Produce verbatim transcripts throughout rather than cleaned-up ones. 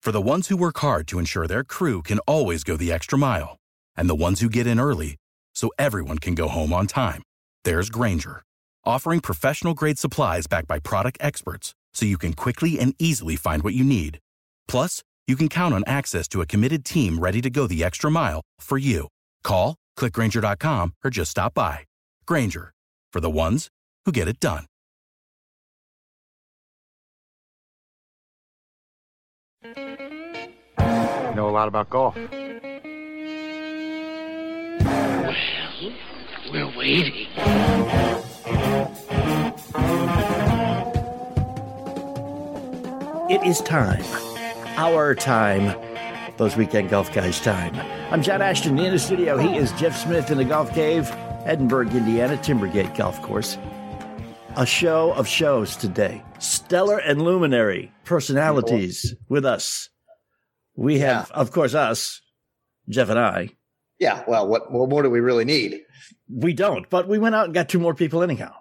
For the ones who work hard to ensure their crew can always go the extra mile, and the ones who get in early so everyone can go home on time, there's Grainger, offering professional-grade supplies backed by product experts so you can quickly and easily find what you need. Plus, you can count on access to a committed team ready to go the extra mile for you. Call, click Grainger dot com, or just stop by. Grainger, for the ones who get it done. You know a lot about golf. Well, we're waiting. It is time. Our time. Those weekend golf guys' time. I'm John Ashton in the studio. He is Jeff Smith in the Golf Cave, Edinburgh, Indiana, Timbergate Golf Course. A show of shows today. Stellar and luminary personalities with us. We have, yeah. of course, us, Jeff and I. Yeah, well, what, what more do we really need? We don't, but we went out and got two more people anyhow.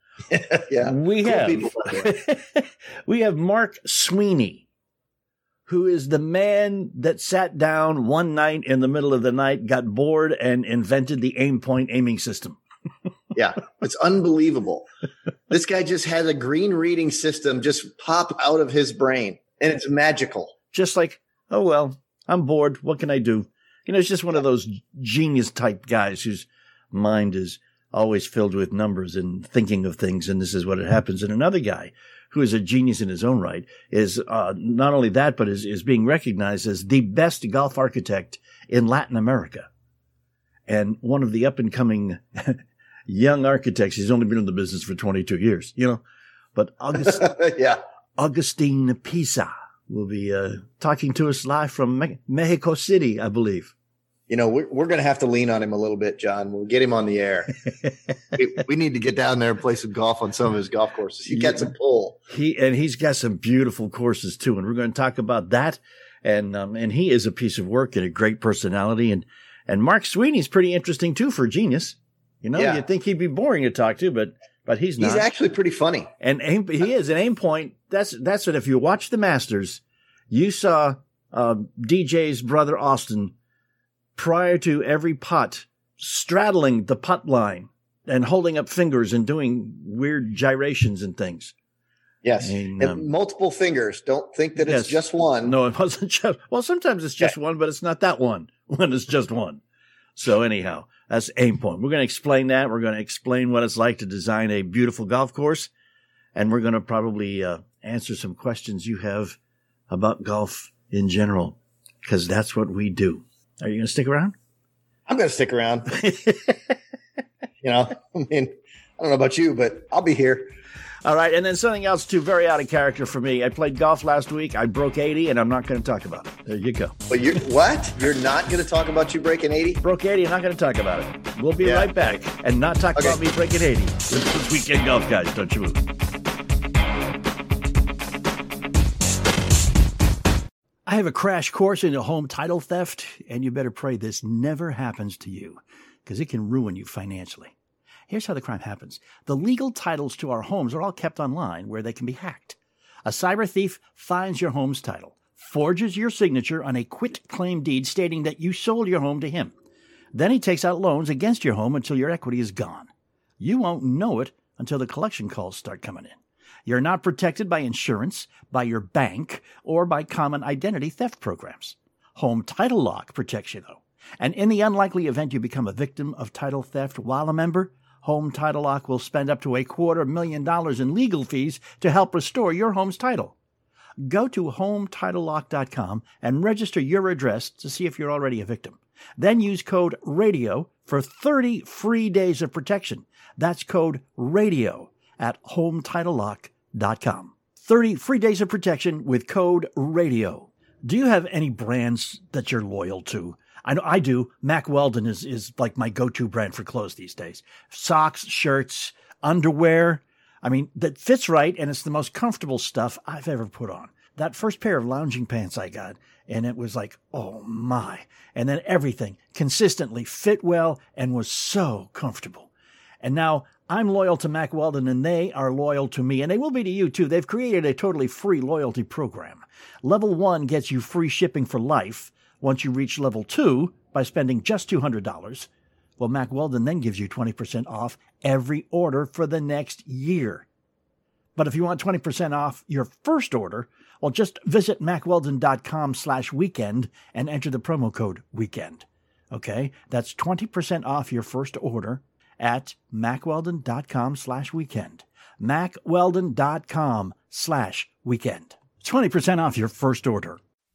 yeah, we cool have we have Mark Sweeney, who is the man that sat down one night in the middle of the night, got bored, and invented the aim point aiming system. Yeah, it's unbelievable. This guy just has a green reading system just pop out of his brain, and it's magical. Just like, oh, well, I'm bored. What can I do? You know, it's just one of those genius-type guys whose mind is always filled with numbers and thinking of things, and this is what it happens. And another guy who is a genius in his own right is uh, not only that, but is, is being recognized as the best golf architect in Latin America. And one of the up-and-coming young architects. He's only been in the business for twenty-two years, you know. But August, yeah. Augustine Pisa will be uh, talking to us live from Me- Mexico City, I believe. You know, we're, we're going to have to lean on him a little bit, John. We'll get him on the air. we, we need to get down there and play some golf on some of his golf courses. He gets a pull. He and he's got some beautiful courses too, and we're going to talk about that. And um, and he is a piece of work and a great personality. And and Mark Sweeney's pretty interesting too for a genius. You know, yeah. You'd think he'd be boring to talk to, but but he's not. He's actually pretty funny. And aim, he is an aim point. That's that's what if you watch the Masters, you saw uh, D J's brother Austin prior to every putt straddling the putt line and holding up fingers and doing weird gyrations and things. Yes, and, um, and multiple fingers. Don't think that yes. it's just one. No, it wasn't just. Well, sometimes it's just yeah. one, but it's not that one when it's just one. So anyhow, that's aim point. We're going to explain that. We're going to explain what it's like to design a beautiful golf course. And we're going to probably uh, answer some questions you have about golf in general, because that's what we do. Are you going to stick around? I'm going to stick around. You know, I mean, I don't know about you, but I'll be here. All right. And then something else, too, very out of character for me. I played golf last week. I broke eighty, and I'm not going to talk about it. There you go. But you're, what? You're not going to talk about you breaking eighty? Broke eighty. I'm not going to talk about it. We'll be yeah. right back and not talk okay. about me breaking eighty. This is Weekend Golf, guys. Don't you move. I have a crash course into home title theft, and you better pray this never happens to you, because it can ruin you financially. Here's how the crime happens. The legal titles to our homes are all kept online where they can be hacked. A cyber thief finds your home's title, forges your signature on a quit-claim deed stating that you sold your home to him. Then he takes out loans against your home until your equity is gone. You won't know it until the collection calls start coming in. You're not protected by insurance, by your bank, or by common identity theft programs. Home Title Lock protects you, though. And in the unlikely event you become a victim of title theft while a member, Home Title Lock will spend up to a quarter million dollars in legal fees to help restore your home's title. Go to home title lock dot com and register your address to see if you're already a victim. Then use code RADIO for thirty free days of protection. That's code RADIO at home title lock dot com. thirty free days of protection with code RADIO. Do you have any brands that you're loyal to? I know I do. Mack Weldon is, is like my go-to brand for clothes these days. Socks, shirts, underwear. I mean, that fits right, and it's the most comfortable stuff I've ever put on. That first pair of lounging pants I got, and it was like, oh my. And then everything consistently fit well and was so comfortable. And now I'm loyal to Mack Weldon, and they are loyal to me, and they will be to you too. They've created a totally free loyalty program. Level one gets you free shipping for life once you reach level two by spending just two hundred dollars. Well, Mack Weldon then gives you twenty percent off every order for the next year. But if you want twenty percent off your first order, well, just visit mackweldon.com slash weekend and enter the promo code weekend. Okay, that's twenty percent off your first order at mackweldon.com slash weekend. mackweldon.com slash weekend. twenty percent off your first order.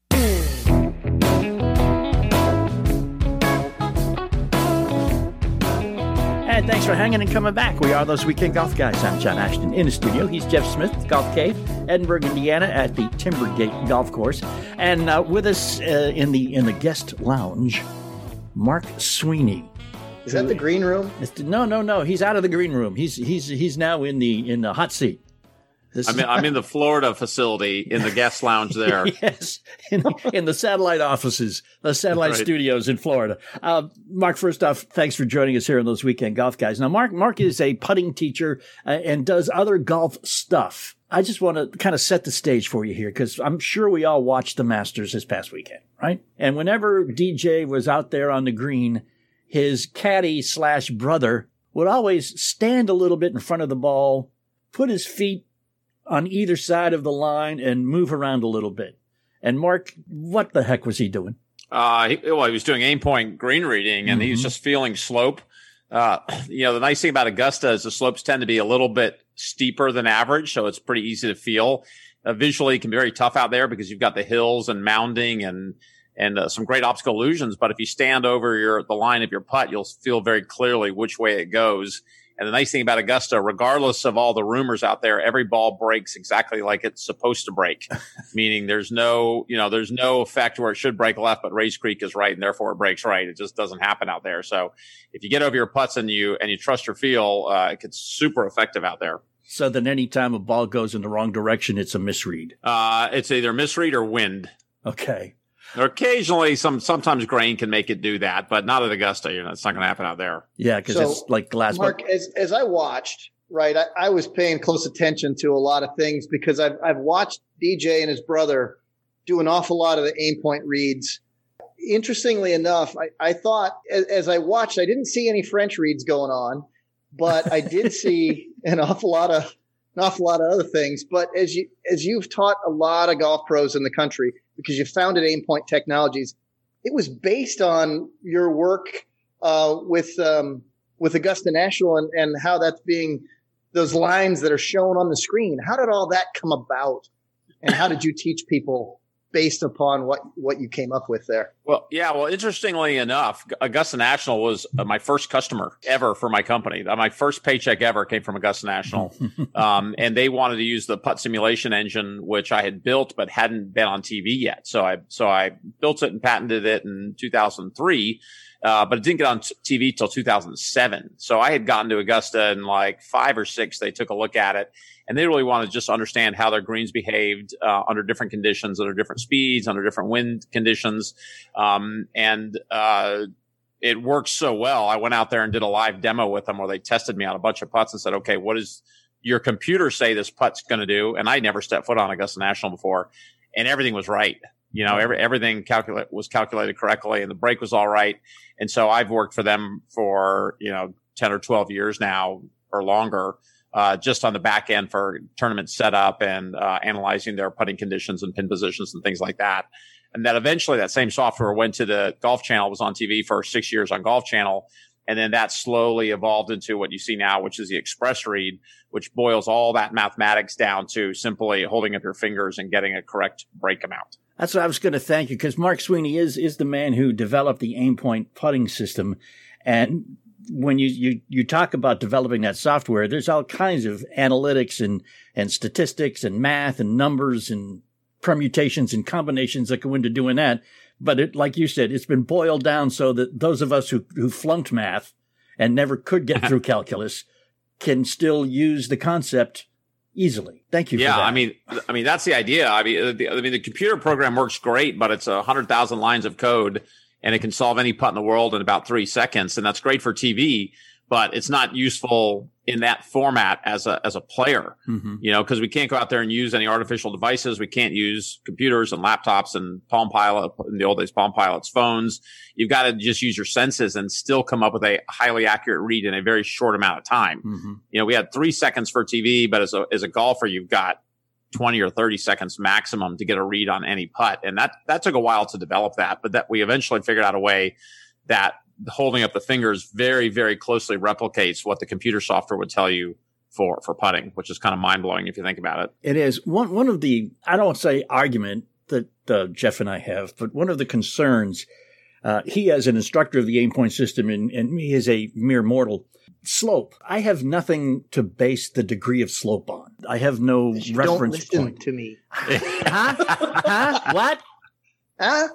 And thanks for hanging and coming back. We are those Weekend Golf Guys. I'm John Ashton in the studio. He's Jeff Smith, Golf Cave, Edinburgh, Indiana, at the Timbergate Golf Course. And uh, with us uh, in the in the guest lounge, Mark Sweeney. Is that the green room? No, no, no. He's out of the green room. He's he's he's now in the in the hot seat. This I'm in, I'm in the Florida facility in the guest lounge there. Yes, in, in the satellite offices, the satellite right. studios in Florida. Uh, Mark, first off, thanks for joining us here on those Weekend Golf Guys. Now, Mark, Mark is a putting teacher uh, and does other golf stuff. I just want to kind of set the stage for you here because I'm sure we all watched the Masters this past weekend, right? And whenever D J was out there on the green, his caddy slash brother would always stand a little bit in front of the ball, put his feet on either side of the line and move around a little bit. And Mark, what the heck was he doing? Uh, he, well, he was doing aim point green reading, and mm-hmm. he was just feeling slope. Uh, you know, the nice thing about Augusta is the slopes tend to be a little bit steeper than average, so it's pretty easy to feel. Uh, visually, it can be very tough out there because you've got the hills and mounding and and uh, some great optical illusions. But if you stand over your the line of your putt, you'll feel very clearly which way it goes. And the nice thing about Augusta, regardless of all the rumors out there, every ball breaks exactly like it's supposed to break, meaning there's no, you know, there's no effect where it should break left, but Race Creek is right, and therefore it breaks right. It just doesn't happen out there. So if you get over your putts and you and you trust your feel, uh, it gets super effective out there. So then any time a ball goes in the wrong direction, it's a misread. Uh, it's either misread or wind. Okay. Or occasionally, some sometimes grain can make it do that, but not at Augusta. You know, it's not going to happen out there. Yeah, because so, it's like glass. Mark, as as I watched, right, I, I was paying close attention to a lot of things because I've I've watched D J and his brother do an awful lot of the aim point reads. Interestingly enough, I, I thought as, as I watched, I didn't see any French reads going on, but I did see an awful lot of an awful lot of other things. But as you as you've taught a lot of golf pros in the country, because you founded Aim Point Technologies, it was based on your work uh, with um, with Augusta National and, and how that's being those lines that are shown on the screen. How did all that come about, and how did you teach people based upon what what you came up with there? Well, yeah. Well, interestingly enough, Augusta National was uh, my first customer ever for my company. My first paycheck ever came from Augusta National, um, and they wanted to use the putt simulation engine, which I had built but hadn't been on T V yet. So I so I built it and patented it in two thousand three. Uh, but it didn't get on T V till two thousand seven. So I had gotten to Augusta in like five or six. They took a look at it, and they really wanted to just understand how their greens behaved uh, under different conditions, under different speeds, under different wind conditions. Um, and uh, it worked so well. I went out there and did a live demo with them where they tested me on a bunch of putts and said, okay, what does your computer say this putt's going to do? And I never stepped foot on Augusta National before, and everything was right. You know, every, everything calculate was calculated correctly, and the break was all right. And so I've worked for them for, you know, ten or twelve years now or longer, uh, just on the back end for tournament setup and uh, analyzing their putting conditions and pin positions and things like that. And that eventually that same software went to the Golf Channel, was on T V for six years on Golf Channel. And then that slowly evolved into what you see now, which is the Express Read, which boils all that mathematics down to simply holding up your fingers and getting a correct break amount. That's what I was going to thank you, because Mark Sweeney is is the man who developed the Aim Point putting system. And when you, you, you talk about developing that software, there's all kinds of analytics and, and statistics and math and numbers and permutations and combinations that go into doing that. But it, like you said, it's been boiled down so that those of us who, who flunked math and never could get through calculus can still use the concept easily. Thank you. Yeah, for that. I mean, I mean that's the idea. I mean, the, I mean, the computer program works great, but it's a hundred thousand lines of code, and it can solve any putt in the world in about three seconds, and that's great for T V. but it's not useful in that format as a as a player, mm-hmm. you know, because we can't go out there and use any artificial devices. We can't use computers and laptops and Palm Pilot, in the old days, Palm Pilot's phones. You've got to just use your senses and still come up with a highly accurate read in a very short amount of time. Mm-hmm. You know, we had three seconds for T V, but as a as a golfer, you've got twenty or thirty seconds maximum to get a read on any putt. And that, that took a while to develop that, but that we eventually figured out a way that holding up the fingers very, very closely replicates what the computer software would tell you for, for putting, which is kind of mind blowing if you think about it. It is. One, one of the, I don't say argument that uh, Jeff and I have, but one of the concerns, uh, he as an instructor of the aim point system and, and me as a mere mortal, slope. I have nothing to base the degree of slope on. I have no you reference don't listen point. to me. Huh? Huh? What? Huh?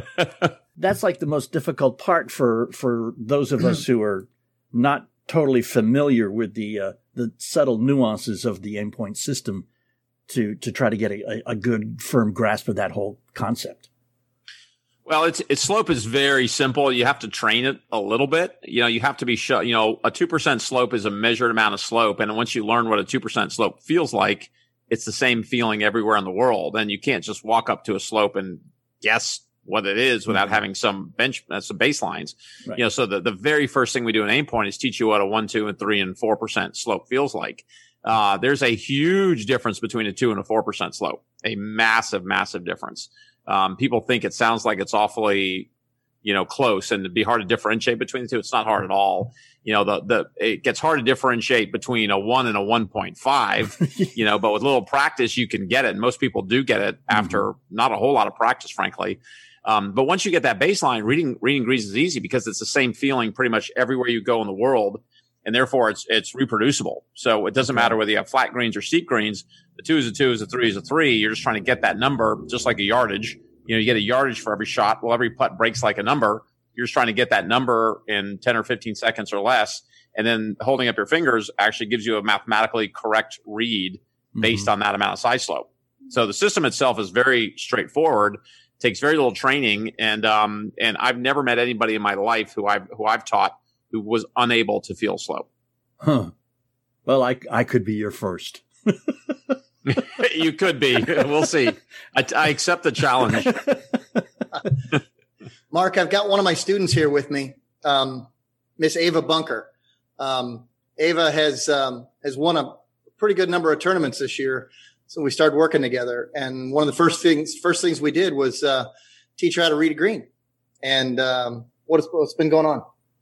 That's like the most difficult part for, for those of us who are not totally familiar with the uh, the subtle nuances of the aim point system to to try to get a, a good firm grasp of that whole concept. Well, it's, its slope is very simple. You have to train it a little bit. You know, you have to be show, you know, a two percent slope is a measured amount of slope. And once you learn what a two percent slope feels like, it's the same feeling everywhere in the world. And you can't just walk up to a slope and guess what it is without mm-hmm. having some bench, uh, some baselines. Right. You know, so the, the very first thing we do in aim point is teach you what a one, two, and three and four percent slope feels like. Uh, there's a huge difference between a two and a four percent slope, a massive, massive difference. Um, people think it sounds like it's awfully, you know, close and it'd be hard to differentiate between the two. It's not hard at all. You know, the, the, it gets hard to differentiate between a one and a one point five, you know, but with little practice, you can get it. And most people do get it after mm-hmm. not a whole lot of practice, frankly. Um, but once you get that baseline, reading, reading greens is easy because it's the same feeling pretty much everywhere you go in the world. And therefore it's, it's reproducible. So it doesn't matter whether you have flat greens or steep greens. The two is a two, is a three is a three. You're just trying to get that number, just like a yardage. You know, you get a yardage for every shot. Well, every putt breaks like a number. You're just trying to get that number in ten or fifteen seconds or less. And then holding up your fingers actually gives you a mathematically correct read based mm-hmm. on that amount of side slope. So the system itself is very straightforward, takes very little training. And, um, and I've never met anybody in my life who I've, who I've taught who was unable to feel slope. Huh. Well, I, I could be your first. You could be. We'll see. I, I accept the challenge. Mark, I've got one of my students here with me, um, Miss Ava Bunker. Um, Ava has um, has won a pretty good number of tournaments this year. So we started working together. And one of the first things first things we did was uh, teach her how to read a green. And um, what is, what's been going on?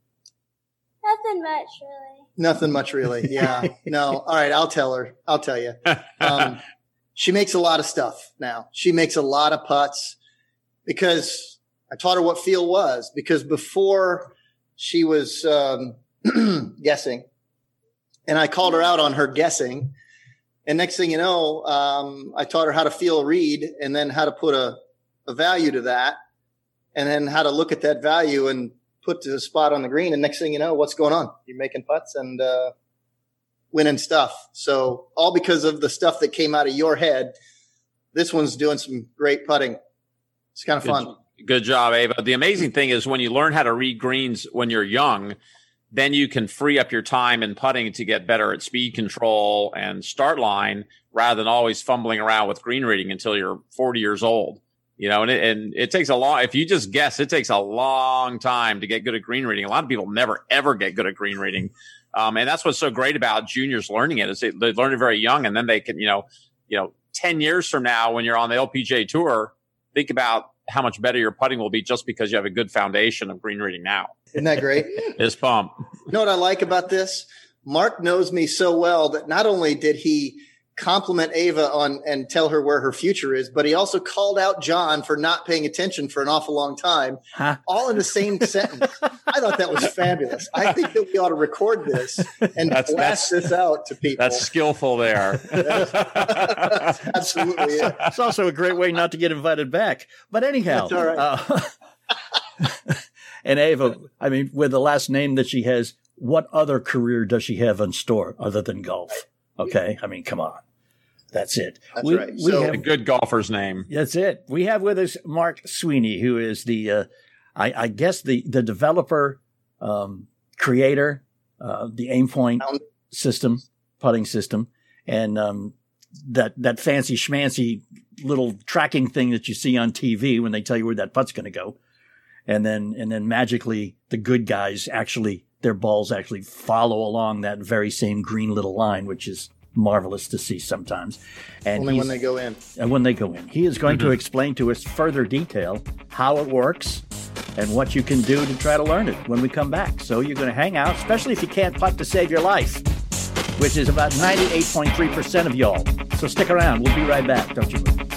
Nothing much, really. Nothing much, really. Yeah. No. All right. I'll tell her. I'll tell you. Um, she makes a lot of stuff now. She makes a lot of putts because I taught her what feel was, because before she was um, guessing and I called her out on her guessing. And next thing you know, um, I taught her how to feel a read and then how to put a, a value to that and then how to look at that value and put to a spot on the green. And next thing you know, what's going on? You're making putts and uh, winning stuff. So all because of the stuff that came out of your head. This one's doing some great putting. It's kind of good, fun. Good job, Ava. The amazing thing is when you learn how to read greens when you're young, then you can free up your time in putting to get better at speed control and start line rather than always fumbling around with green reading until you're forty years old. You know, and it, and it takes a long, if you just guess, it takes a long time to get good at green reading. A lot of people never, ever get good at green reading. Um, and that's what's so great about juniors learning it is they, they learn it very young. And then they can, you know, you know, ten years from now, when you're on the L P G A tour, think about how much better your putting will be just because you have a good foundation of green reading now. Isn't that great? It's pump. You know what I like about this? Mark knows me so well that not only did he compliment Ava on and tell her where her future is, but he also called out John for not paying attention for an awful long time, huh? All in the same sentence. I thought that was fabulous. I think that we ought to record this and that's, blast that's, this out to people. That's skillful there. That's, that's absolutely it. It's also a great way not to get invited back. But anyhow, that's all right. Uh, and Ava, I mean, with the last name that she has, what other career does she have in store other than golf? Okay. I mean, come on. That's it. That's we, right. We So have, a good golfer's name. That's it. We have with us Mark Sweeney, who is the, uh, I, I guess the, the developer, um, creator uh, the aim point system, putting system, and um, that that fancy schmancy little tracking thing that you see on T V when they tell you where that putt's going to go, and then and then magically the good guys actually their balls actually follow along that very same green little line, which is marvelous to see sometimes. And only when they go in. And when they go in, he is going mm-hmm. to explain to us further detail how it works and what you can do to try to learn it when we come back. So you're going to hang out, especially if you can't putt to save your life, which is about ninety-eight point three percent of y'all. So stick around. We'll be right back. Don't you move.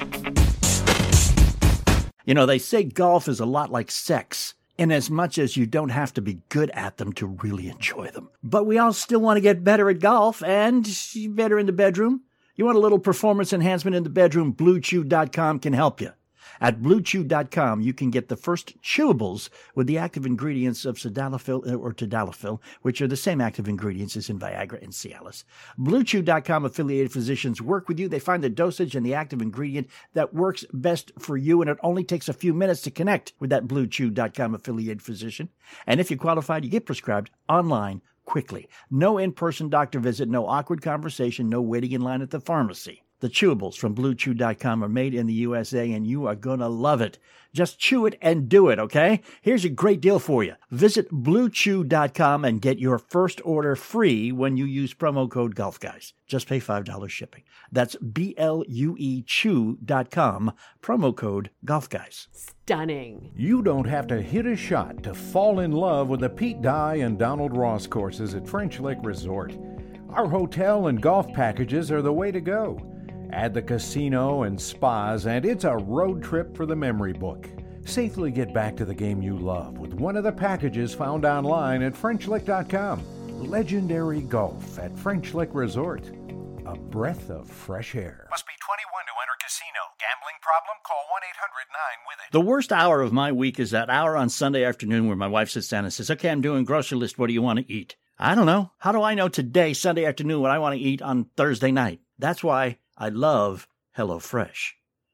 You know, they say golf is a lot like sex, in as much as you don't have to be good at them to really enjoy them. But we all still want to get better at golf and better in the bedroom. You want a little performance enhancement in the bedroom? Blue Chew dot com can help you. At Blue Chew dot com, you can get the first chewables with the active ingredients of sildenafil or tadalafil, which are the same active ingredients as in Viagra and Cialis. Blue Chew dot com affiliated physicians work with you. They find the dosage and the active ingredient that works best for you, and it only takes a few minutes to connect with that Blue Chew dot com affiliated physician. And if you're qualified, you get prescribed online quickly. No in-person doctor visit, no awkward conversation, no waiting in line at the pharmacy. The chewables from Blue Chew dot com are made in the U S A, and you are going to love it. Just chew it and do it, okay? Here's a great deal for you. Visit Blue Chew dot com and get your first order free when you use promo code GolfGuys. Just pay five dollars shipping. That's B L U E Chew dot com, promo code GolfGuys. Stunning. You don't have to hit a shot to fall in love with the Pete Dye and Donald Ross courses at French Lick Resort. Our hotel and golf packages are the way to go. Add the casino and spas, and it's a road trip for the memory book. Safely get back to the game you love with one of the packages found online at French Lick dot com. Legendary golf at French Lick Resort. A breath of fresh air. Must be twenty-one to enter casino. Gambling problem? Call one eight hundred nine with it. The worst hour of my week is that hour on Sunday afternoon where my wife sits down and says, okay, I'm doing grocery list. What do you want to eat? I don't know. How do I know today, Sunday afternoon, what I want to eat on Thursday night? That's why I love HelloFresh.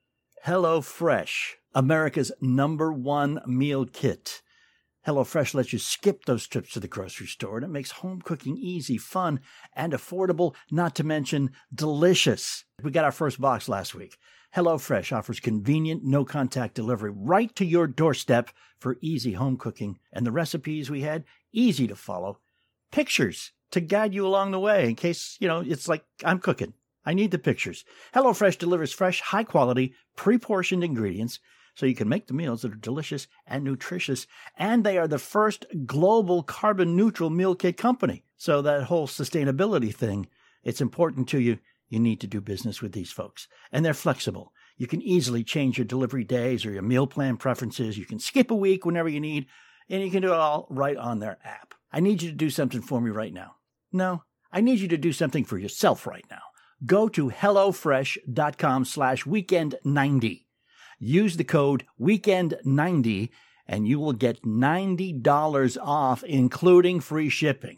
HelloFresh, America's number one meal kit. HelloFresh lets you skip those trips to the grocery store, and it makes home cooking easy, fun, and affordable, not to mention delicious. We got our first box last week. HelloFresh offers convenient, no-contact delivery right to your doorstep for easy home cooking. And the recipes we had, easy to follow. Pictures to guide you along the way in case, you know, it's like I'm cooking. I need the pictures. HelloFresh delivers fresh, high-quality, pre-portioned ingredients so you can make the meals that are delicious and nutritious. And they are the first global carbon-neutral meal kit company. So that whole sustainability thing, it's important to you. You need to do business with these folks. And they're flexible. You can easily change your delivery days or your meal plan preferences. You can skip a week whenever you need, and you can do it all right on their app. I need you to do something for me right now. No, I need you to do something for yourself right now. Go to HelloFresh.com slash weekend ninety. Use the code weekend ninety and you will get ninety dollars off, including free shipping.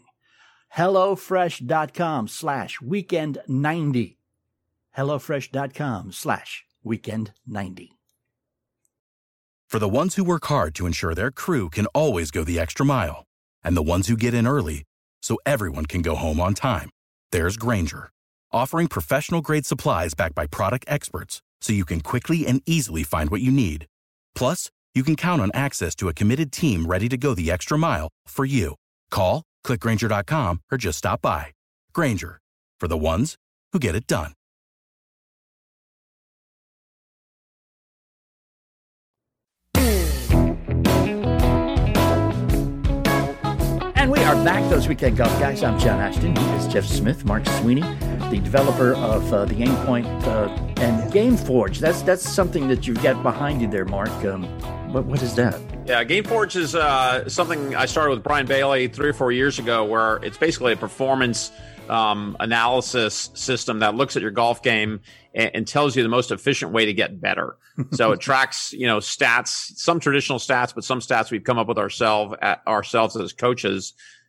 HelloFresh.com slash weekend ninety. HelloFresh.com slash weekend ninety. For the ones who work hard to ensure their crew can always go the extra mile, and the ones who get in early so everyone can go home on time, there's Grainger, offering professional-grade supplies backed by product experts so you can quickly and easily find what you need. Plus, you can count on access to a committed team ready to go the extra mile for you. Call, click Grainger dot com, or just stop by. Grainger, for the ones who get it done. And we are back, those Weekend Golf Guys. I'm John Ashton. He is Jeff Smith, Mark Sweeney, the developer of uh, the Aimpoint uh, and GameForge. That's that's something that you've got behind you there, Mark. Um, what what is that? Yeah, GameForge is uh, something I started with Brian Bailey three or four years ago, where it's basically a performance um, analysis system that looks at your golf game and, and tells you the most efficient way to get better. So it tracks, you know, stats, some traditional stats, but some stats we've come up with ourselves ourselves as coaches,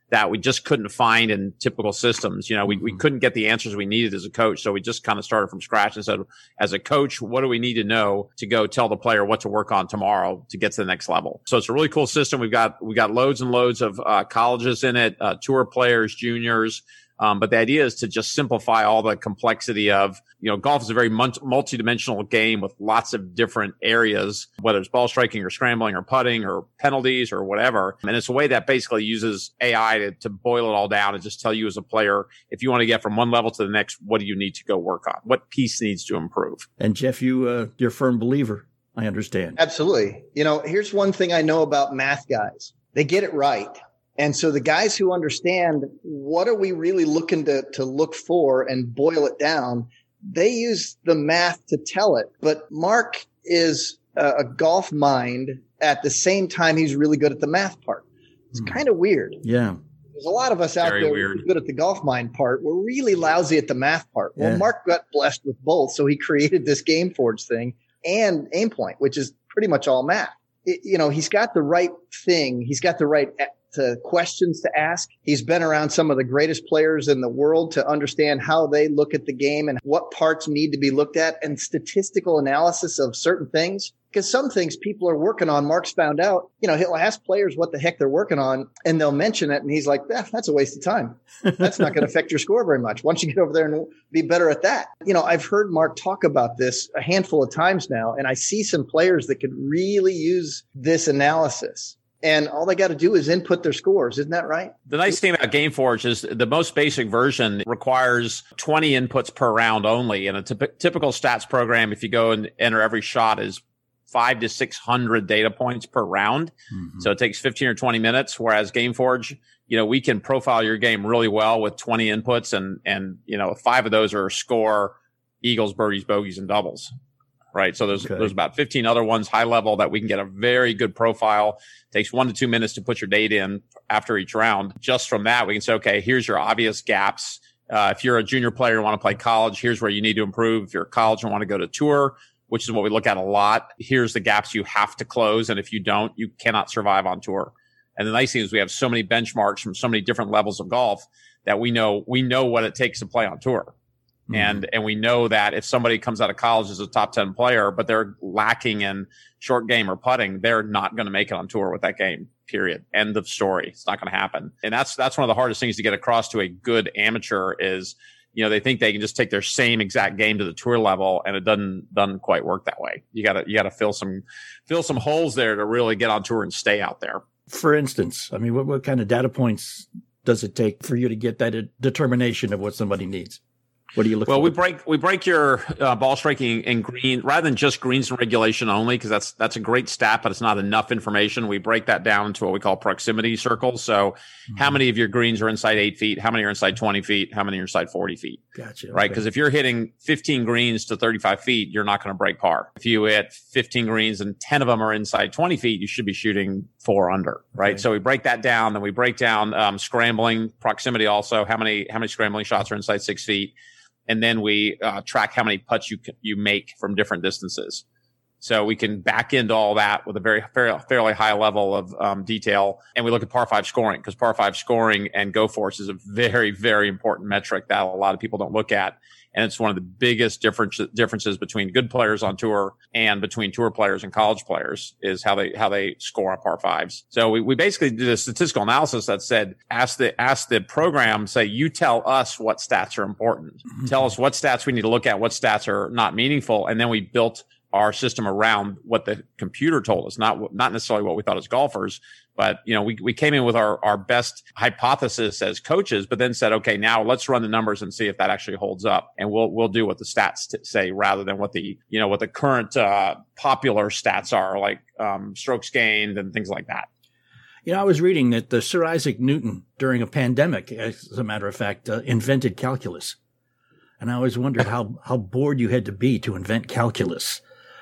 that we just couldn't find in typical systems. You know, we, we couldn't get the answers we needed as a coach. So we just kind of started from scratch and said, as a coach, what do we need to know to go tell the player what to work on tomorrow to get to the next level? So it's a really cool system. We've got, we got loads and loads of uh, colleges in it, uh, tour players, juniors. Um, but the idea is to just simplify all the complexity of, you know, golf is a very multi-dimensional game with lots of different areas, whether it's ball striking or scrambling or putting or penalties or whatever. And it's a way that basically uses A I to, to boil it all down and just tell you as a player, if you want to get from one level to the next, what do you need to go work on? What piece needs to improve? And Jeff, you, uh, you're a firm believer. I understand. Absolutely. You know, here's one thing I know about math guys. They get it right. And so the guys who understand what are we really looking to, to look for and boil it down, they use the math to tell it. But Mark is a, a golf mind. At the same time, he's really good at the math part. It's mm. kind of weird. Yeah. There's a lot of us out Very there weird. who are good at the golf mind part. We're really lousy at the math part. Well, Yeah. Mark got blessed with both. So he created this GameForge thing and Aimpoint, which is pretty much all math. It, you know, he's got the right thing. He's got the right to questions to ask. He's been around some of the greatest players in the world to understand how they look at the game and what parts need to be looked at, and statistical analysis of certain things. Because some things people are working on, Mark's found out, you know, he'll ask players what the heck they're working on and they'll mention it. And he's like, eh, that's a waste of time. That's not going to affect your score very much. Why don't you get over there and be better at that? You know, I've heard Mark talk about this a handful of times now, and I see some players that could really use this analysis. And all they got to do is input their scores. Isn't that right? The nice thing about GameForge is the most basic version requires twenty inputs per round only. And a typ- typical stats program, if you go and enter every shot, is five to six hundred data points per round. Mm-hmm. So it takes fifteen or twenty minutes. Whereas GameForge, you know, we can profile your game really well with twenty inputs, and and you know, five of those are score, eagles, birdies, bogeys, and doubles. Right. So there's, okay. there's about fifteen other ones high level that we can get a very good profile. It takes one to two minutes to put your data in after each round. Just from that, we can say, okay, here's your obvious gaps. Uh, if you're a junior player and want to play college, here's where you need to improve. If you're a college and want to go to tour, which is what we look at a lot, here's the gaps you have to close. And if you don't, you cannot survive on tour. And the nice thing is we have so many benchmarks from so many different levels of golf that we know, we know what it takes to play on tour. Mm-hmm. And, and we know that if somebody comes out of college as a top ten player, but they're lacking in short game or putting, they're not going to make it on tour with that game, period. End of story. It's not going to happen. And that's, that's one of the hardest things to get across to a good amateur is, you know, they think they can just take their same exact game to the tour level, and it doesn't, doesn't quite work that way. You gotta, you gotta fill some, fill some holes there to really get on tour and stay out there. For instance, I mean, what, what kind of data points does it take for you to get that determination of what somebody needs? What do you look well, for? we break we break your uh, ball striking in green rather than just greens and regulation only, because that's that's a great stat, but it's not enough information. We break that down into what we call proximity circles. So, mm-hmm. how many of your greens are inside eight feet? How many are inside twenty feet? How many are inside forty feet? Gotcha. Right, because okay. if you're hitting fifteen greens to thirty-five feet, you're not going to break par. If you hit fifteen greens and ten of them are inside twenty feet, you should be shooting four under. Right, okay. So we break that down. Then we break down um, scrambling proximity also. How many how many scrambling shots are inside six feet? And then we uh, track how many putts you you make from different distances. So we can back into all that with a very fair, fairly high level of um, detail. And we look at par five scoring, because par five scoring and GoForce is a very, very important metric that a lot of people don't look at. And it's one of the biggest difference, differences between good players on tour and between tour players and college players is how they, how they score on par fives. So we, we basically did a statistical analysis that said, ask the, ask the program, say, you tell us what stats are important. Mm-hmm. Tell us what stats we need to look at, what stats are not meaningful. And then we built our system around what the computer told us, not, not necessarily what we thought as golfers. But, you know, we, we came in with our, our best hypothesis as coaches, but then said, okay, now let's run the numbers and see if that actually holds up. And we'll, we'll do what the stats t- say rather than what the, you know, what the current, uh, popular stats are, like, um, strokes gained and things like that. You know, I was reading that the Sir Isaac Newton, during a pandemic, as a matter of fact, uh, invented calculus. And I always wondered how, how bored you had to be to invent calculus.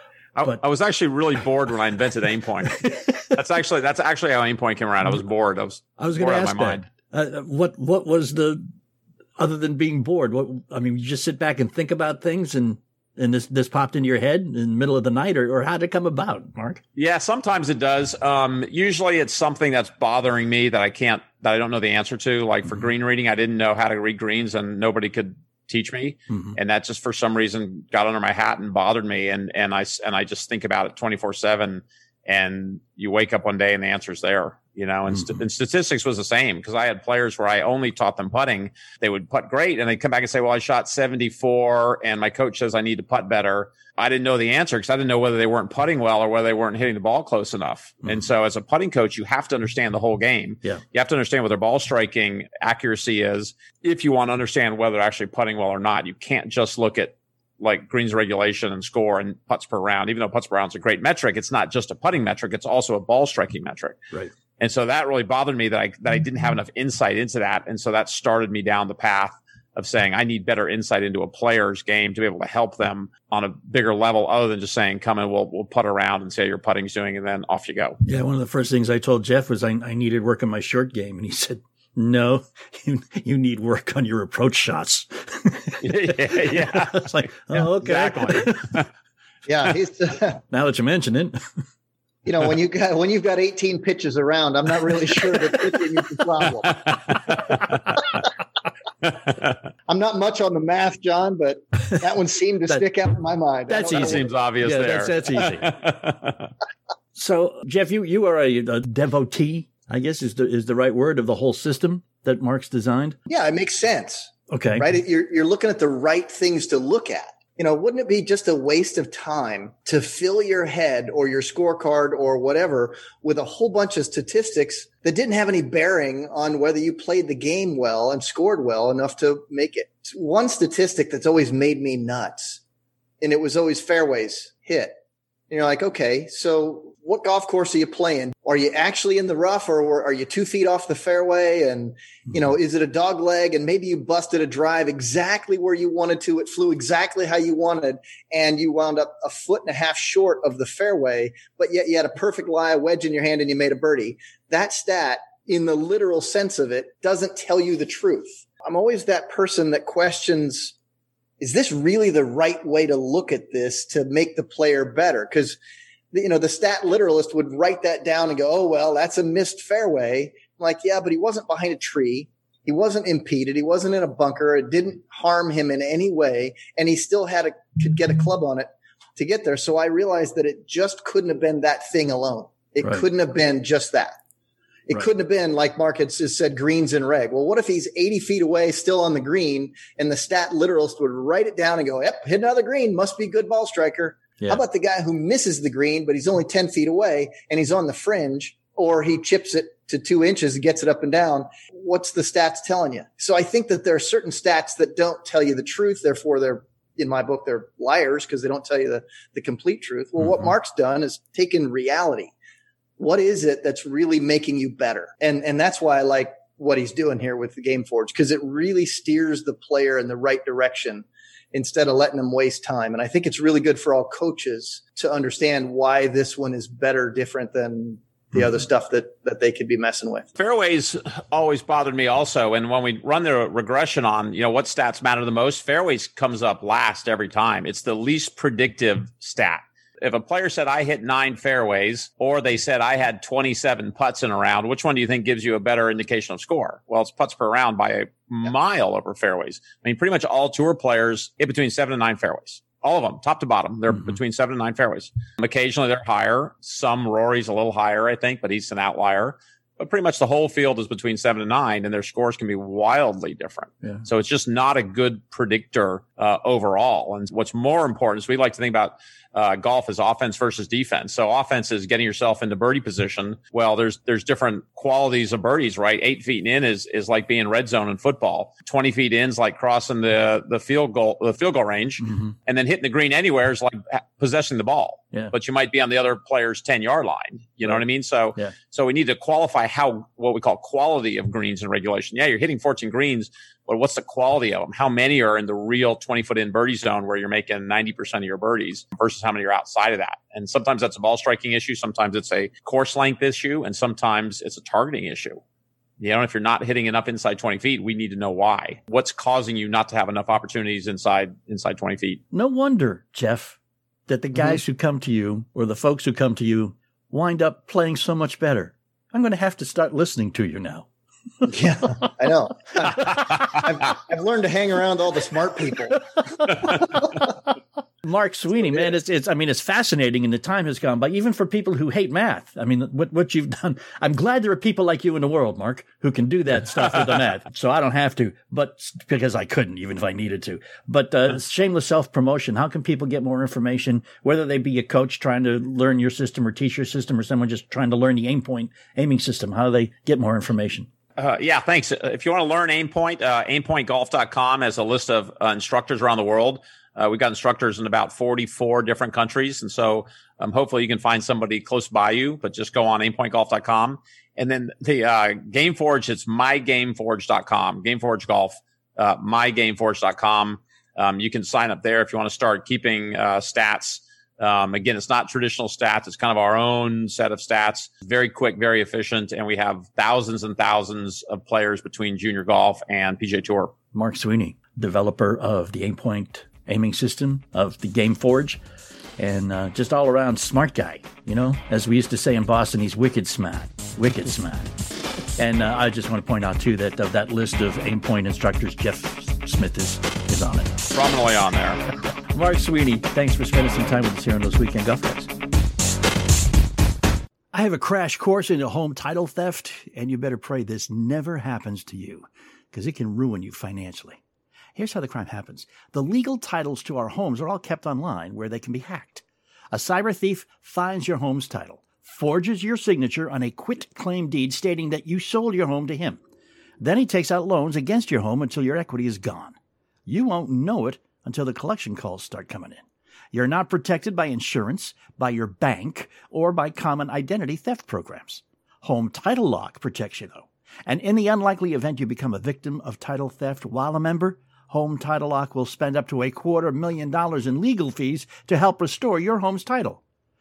I, I was actually really bored when I invented Aimpoint. That's actually that's actually how Aimpoint came around. I was bored. I was I was going to ask that. Uh, what what was the other than being bored? What I mean, you just sit back and think about things, and and this this popped into your head in the middle of the night, or, or how did it come about, Mark? Yeah, sometimes it does. Um, usually it's something that's bothering me that I can't, that I don't know the answer to. Like for mm-hmm. green reading, I didn't know how to read greens and nobody could teach me. Mm-hmm. And that just for some reason got under my hat and bothered me. And, and I, and I just think about it twenty-four seven, and you wake up one day and the answer's there. You know, and, mm-hmm. st- and statistics was the same because I had players where I only taught them putting. They would putt great and they'd come back and say, well, I shot seventy-four and my coach says I need to putt better. I didn't know the answer because I didn't know whether they weren't putting well or whether they weren't hitting the ball close enough. Mm-hmm. And so as a putting coach, you have to understand the whole game. Yeah. You have to understand what their ball striking accuracy is if you want to understand whether they're actually putting well or not. You can't just look at like greens regulation and score and putts per round. Even though putts per round is a great metric, it's not just a putting metric. It's also a ball striking metric. Right. And so that really bothered me that I, that I didn't have enough insight into that. And so that started me down the path of saying, I need better insight into a player's game to be able to help them on a bigger level other than just saying, come and we'll, we'll putt around and see how your putting's doing. And then off you go. Yeah. One of the first things I told Jeff was I, I needed work on my short game. And he said, no, you, you need work on your approach shots. yeah. yeah. It's like, oh, yeah, okay. Exactly. yeah. He's, uh, now that you mention it. You know, when you got when you've got eighteen pitches around, I'm not really sure that pitching is the problem. I'm not much on the math, John, but that one seemed to that, stick out in my mind. That's easy. Seems obvious yeah, there. That's, that's easy. So, Jeff, you you are a, a devotee, I guess is the is the right word, of the whole system that Mark's designed. Yeah, it makes sense. Okay, right? You're you're looking at the right things to look at. You know, wouldn't it be just a waste of time to fill your head or your scorecard or whatever with a whole bunch of statistics that didn't have any bearing on whether you played the game well and scored well enough to make it? One statistic that's always made me nuts, and it was always fairways hit. And you're like, okay, so what golf course are you playing? Are you actually in the rough, or are you two feet off the fairway? And, you know, is it a dog leg? And maybe you busted a drive exactly where you wanted to. It flew exactly how you wanted. And you wound up a foot and a half short of the fairway, but yet you had a perfect lie, a wedge in your hand, and you made a birdie. That stat, in the literal sense of it, doesn't tell you the truth. I'm always that person that questions, is this really the right way to look at this to make the player better? Because you know, the stat literalist would write that down and go, oh, well, that's a missed fairway. I'm like, yeah, but he wasn't behind a tree. He wasn't impeded. He wasn't in a bunker. It didn't harm him in any way. And he still had a, could get a club on it to get there. So I realized that it just couldn't have been that thing alone. It right. couldn't have been just that. It right. couldn't have been, like Mark had said, greens and reg. Well, what if he's eighty feet away, still on the green, and the stat literalist would write it down and go, yep, hit another green, must be good ball striker. Yeah. How about the guy who misses the green, but he's only ten feet away and he's on the fringe, or he chips it to two inches and gets it up and down? What's the stats telling you? So I think that there are certain stats that don't tell you the truth. Therefore, they're, in my book, they're liars because they don't tell you the, the complete truth. Well, mm-hmm. what Mark's done is taken reality. What is it that's really making you better? And, and that's why I like what he's doing here with the Game Forge, because it really steers the player in the right direction instead of letting them waste time. And I think it's really good for all coaches to understand why this one is better, different than the mm-hmm. other stuff that, that they could be messing with. Fairways always bothered me also. And when we run the regression on, you know, what stats matter the most, fairways comes up last every time. It's the least predictive stat. If a player said I hit nine fairways, or they said I had twenty-seven putts in a round, which one do you think gives you a better indication of score? Well, it's putts per round by a yeah. mile over fairways. I mean, pretty much all tour players hit between seven and nine fairways. All of them, top to bottom, they're mm-hmm. between seven and nine fairways. Occasionally they're higher. Some Rory's a little higher, I think, but he's an outlier. But pretty much the whole field is between seven and nine, and their scores can be wildly different. Yeah. So it's just not a good predictor uh, overall. And what's more important is we like to think about uh, golf as offense versus defense. So offense is getting yourself into birdie position. Well, there's there's different qualities of birdies, right? Eight feet in is is like being red zone in football. Twenty feet in is like crossing the the field goal the field goal range, mm-hmm. and then hitting the green anywhere is like possessing the ball. Yeah. But you might be on the other player's ten yard line. You know right. what I mean? So yeah. so we need to qualify how what we call quality of greens in regulation. Yeah, you're hitting fourteen greens, but what's the quality of them? How many are in the real twenty foot in birdie zone where you're making ninety percent of your birdies versus how many are outside of that? And sometimes that's a ball striking issue. Sometimes it's a course length issue. And sometimes it's a targeting issue. You know, if you're not hitting enough inside twenty feet, we need to know why. What's causing you not to have enough opportunities inside inside twenty feet? No wonder, Jeff, that the guys mm-hmm. who come to you or the folks who come to you wind up playing so much better. I'm going to have to start listening to you now. Yeah, I know. I've, I've learned to hang around all the smart people. Mark Sweeney, man, it's, it's, I mean, it's fascinating, and the time has gone by, even for people who hate math. I mean, what, what you've done, I'm glad there are people like you in the world, Mark, who can do that stuff with the math. So I don't have to, but because I couldn't, even if I needed to. But, uh, shameless self-promotion. How can people get more information, whether they be a coach trying to learn your system or teach your system, or someone just trying to learn the aim point aiming system? How do they get more information? Uh, yeah, thanks. If you want to learn Aimpoint, uh, aim point golf dot com has a list of uh, instructors around the world. Uh, we've got instructors in about forty-four different countries. And so um, hopefully you can find somebody close by you, but just go on aim point golf dot com. And then the uh, GameForge, it's my game forge dot com, GameForge Golf, uh, my game forge dot com. Um, you can sign up there if you want to start keeping uh, stats. Um, again, it's not traditional stats. It's kind of our own set of stats. Very quick, very efficient. And we have thousands and thousands of players between junior golf and P G A Tour. Mark Sweeney, developer of the Aimpoint aiming system of the GameForge, and uh, just all around smart guy. You know, as we used to say in Boston, he's wicked smart, wicked smart. And uh, I just want to point out, too, that of that list of Aimpoint instructors, Jeff Smith is, is on it. Prominently on there. Mark Sweeney, thanks for spending some time with us here on those Weekend Golf Guys. I have a crash course into home title theft, and you better pray this never happens to you, because it can ruin you financially. Here's how the crime happens. The legal titles to our homes are all kept online where they can be hacked. A cyber thief finds your home's title, forges your signature on a quit-claim deed stating that you sold your home to him. Then he takes out loans against your home until your equity is gone. You won't know it until the collection calls start coming in. You're not protected by insurance, by your bank, or by common identity theft programs. Home Title Lock protects you, though. And in the unlikely event you become a victim of title theft while a member, Home Title Lock will spend up to a quarter million dollars in legal fees to help restore your home's title.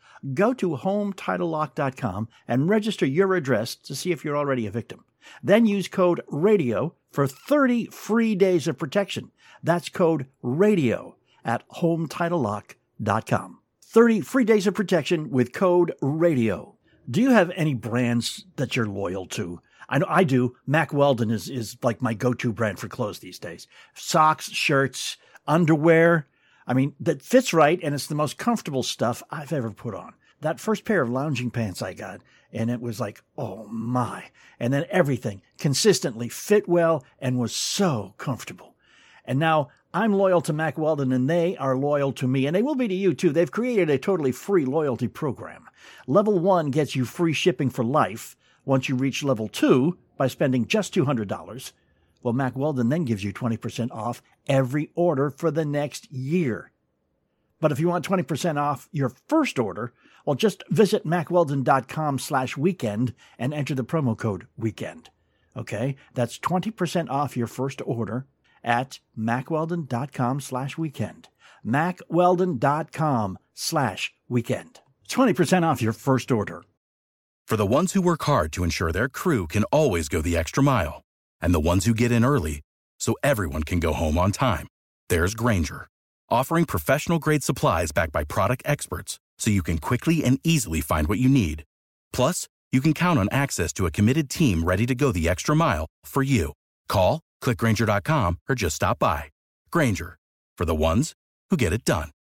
Go to home title lock dot com and register your address to see if you're already a victim. Then use code RADIO for thirty free days of protection. That's code RADIO at home title lock dot com. thirty free days of protection with code RADIO. Do you have any brands that you're loyal to? I know I do. Mack Weldon is, is like my go-to brand for clothes these days. Socks, shirts, underwear. I mean, that fits right, and it's the most comfortable stuff I've ever put on. That first pair of lounging pants I got, and it was like, oh my. And then everything consistently fit well and was so comfortable. And now I'm loyal to Mack Weldon, and they are loyal to me, and they will be to you too. They've created a totally free loyalty program. Level one gets you free shipping for life once you reach level two by spending just two hundred dollars. Well, Mack Weldon then gives you twenty percent off every order for the next year. But if you want twenty percent off your first order, well, just visit mack weldon dot com slash weekend and enter the promo code weekend. Okay, that's twenty percent off your first order at mack weldon dot com slash weekend. mack weldon dot com slash weekend. twenty percent off your first order. For the ones who work hard to ensure their crew can always go the extra mile, and the ones who get in early so everyone can go home on time, there's Grainger, offering professional-grade supplies backed by product experts so you can quickly and easily find what you need. Plus, you can count on access to a committed team ready to go the extra mile for you. Call, click Grainger dot com, or just stop by. Grainger, for the ones who get it done.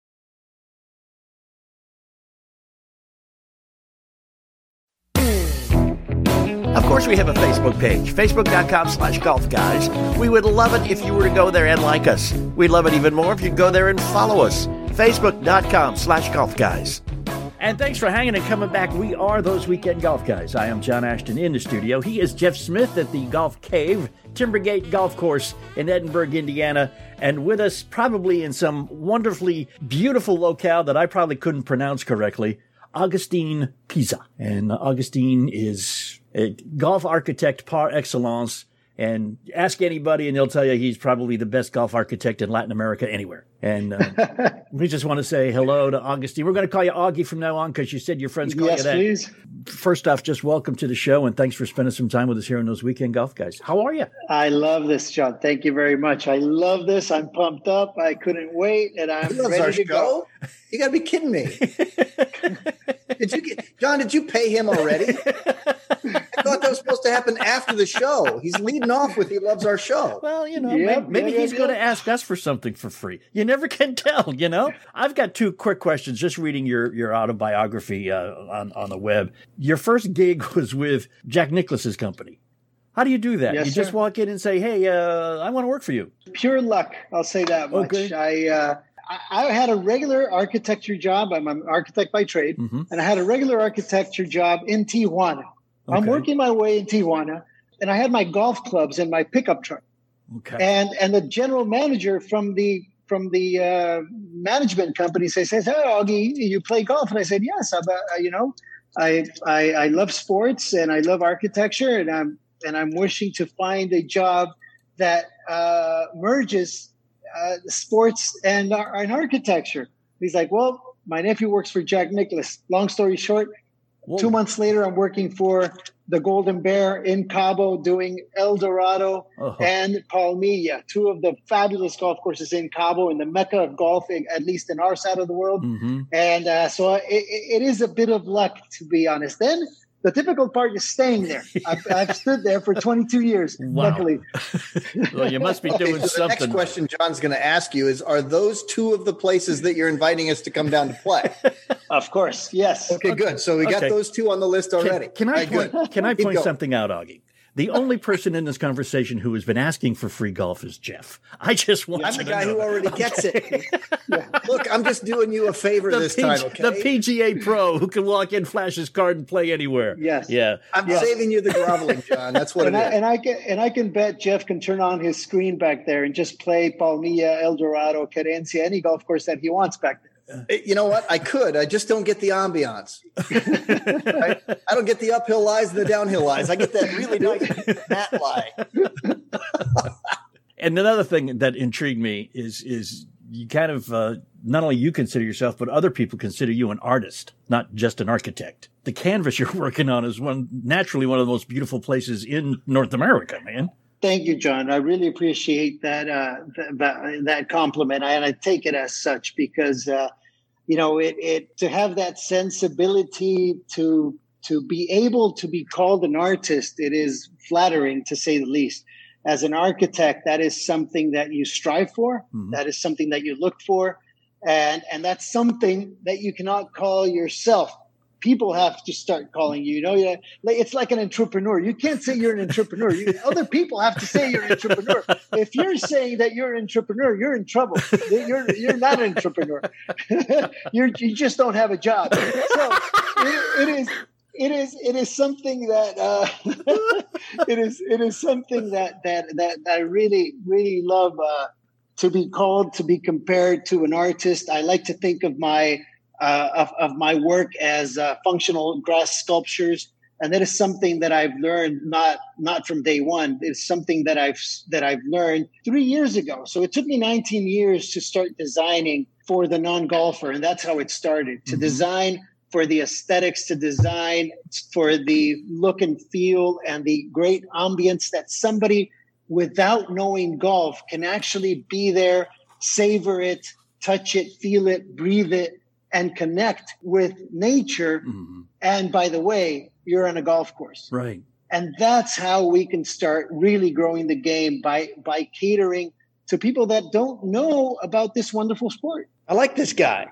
Of course, we have a Facebook page, facebook dot com slash golf guys. We would love it if you were to go there and like us. We'd love it even more if you'd go there and follow us, facebook dot com slash golf guys. And thanks for hanging and coming back. We are those Weekend Golf Guys. I am John Ashton in the studio. He is Jeff Smith at the Golf Cave, Timbergate Golf Course in Edinburgh, Indiana. And with us, probably in some wonderfully beautiful locale that I probably couldn't pronounce correctly, Augustine Pisa. And Augustine is a golf architect par excellence. And ask anybody, and they'll tell you he's probably the best golf architect in Latin America anywhere. And uh, we just want to say hello to Augustine. We're going to call you Augie from now on because you said your friends call yes, you that. Please. First off, just welcome to the show, and thanks for spending some time with us here on those Weekend Golf Guys. How are you? I love this, John. Thank you very much. I love this. I'm pumped up. I couldn't wait, and I'm ready to go. You got to be kidding me. Did you get, John, did you pay him already? I thought that was supposed to happen after the show. He's leading off with he loves our show. Well, you know, Yep, maybe, maybe yep, he's yep, going to yep. ask us for something for free. You never can tell, you know? I've got two quick questions just reading your, your autobiography uh, on, on the web. Your first gig was with Jack Nicklaus's company. How do you do that? Yes, you sir. just walk in and say, hey, uh, I want to work for you. Pure luck. I'll say that much. Okay. I, uh, I I had a regular architecture job. I'm an architect by trade, Mm-hmm. and I had a regular architecture job in Tijuana. I'm Okay. working my way in Tijuana, and I had my golf clubs in my pickup truck. Okay. And and the general manager from the from the uh, management company says, says, "Hey, Augie, you play golf?" And I said, "Yes, I'm, uh, you know, I, I I love sports and I love architecture, and I'm and I'm wishing to find a job that uh, merges uh, sports and uh, and architecture." He's like, "Well, my nephew works for Jack Nicklaus." Long story short, Whoa. two months later, I'm working for the Golden Bear in Cabo, doing El Dorado Oh. and Palmilla, two of the fabulous golf courses in Cabo, in the mecca of golf, at least in our side of the world. Mm-hmm. And uh, so it, it is a bit of luck, to be honest. Then the difficult part is staying there. I've, I've stood there for twenty-two years, Wow. luckily. Well, you must be Okay, doing so the something. next question John's going to ask you is, are those two of the places that you're inviting us to come down to play? Of course, yes. Okay, good. So we got Okay. those two on the list already. Can, can I All right, point, good. can I Keep point going. something out, Augie? The only person in this conversation who has been asking for free golf is Jeff. I just want I'm you the to guy know who that. already gets it. Look, I'm just doing you a favor The, this P- time, okay? the P G A pro who can walk in, flash his card, and play anywhere. Yes. Yeah. I'm Yes. saving you the groveling, John. That's what And it I, is. and I can and I can bet Jeff can turn on his screen back there and just play Palmilla, El Dorado, Querencia, any golf course that he wants back there. You know what? I could. I just don't get the ambiance. I, I don't get the uphill lies and the downhill lies. I get that really nice mat lie. And another thing that intrigued me is is you kind of uh, not only you consider yourself, but other people consider you an artist, not just an architect. The canvas you're working on is one naturally one of the most beautiful places in North America, man. Thank you, John. I really appreciate that uh, th- that, that compliment, and I take it as such because uh, you know it, it to have that sensibility to to be able to be called an artist. It is flattering, to say the least. As an architect, that is something that you strive for. Mhm. That is something that you look for, and and that's something that you cannot call yourself. People have to start calling you. You know, yeah, like- it's like an entrepreneur. You can't say you're an entrepreneur. You, other people have to say you're an entrepreneur. If you're saying that you're an entrepreneur, you're in trouble. You're you're not an entrepreneur. you're, you just don't have a job. So it, it is. It is it is something that uh, it is it is something that that that, that I really really love uh, to be called, to be compared to an artist. I like to think of my uh, of, of my work as uh, functional grass sculptures, and that is something that I've learned not not from day one. It's something that I've that I've learned three years ago. So it took me nineteen years to start designing for the non-golfer, and that's how it started. To Mhm. design for the aesthetics, to design for the look and feel and the great ambience that somebody without knowing golf can actually be there, savor it, touch it, feel it, breathe it, and connect with nature. Mhm. And by the way, you're on a golf course. Right. And that's how we can start really growing the game, by by catering to people that don't know about this wonderful sport. I like this guy.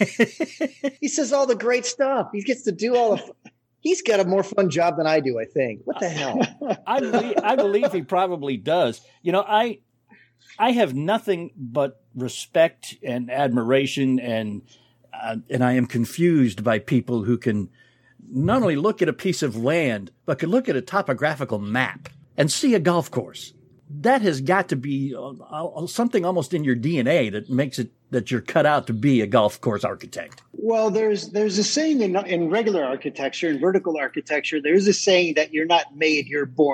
He says all the great stuff. He gets to do all the. He's got a more fun job than I do, I think. What the hell? I believe, I believe he probably does. You know, I I have nothing but respect and admiration, and uh, and I am confused by people who can not only look at a piece of land, but can look at a topographical map and see a golf course. That has got to be uh, uh, something almost in your D N A that makes it that you're cut out to be a golf course architect. Well, there's there's a saying in in regular architecture, in vertical architecture, there's a saying that you're not made, you're born.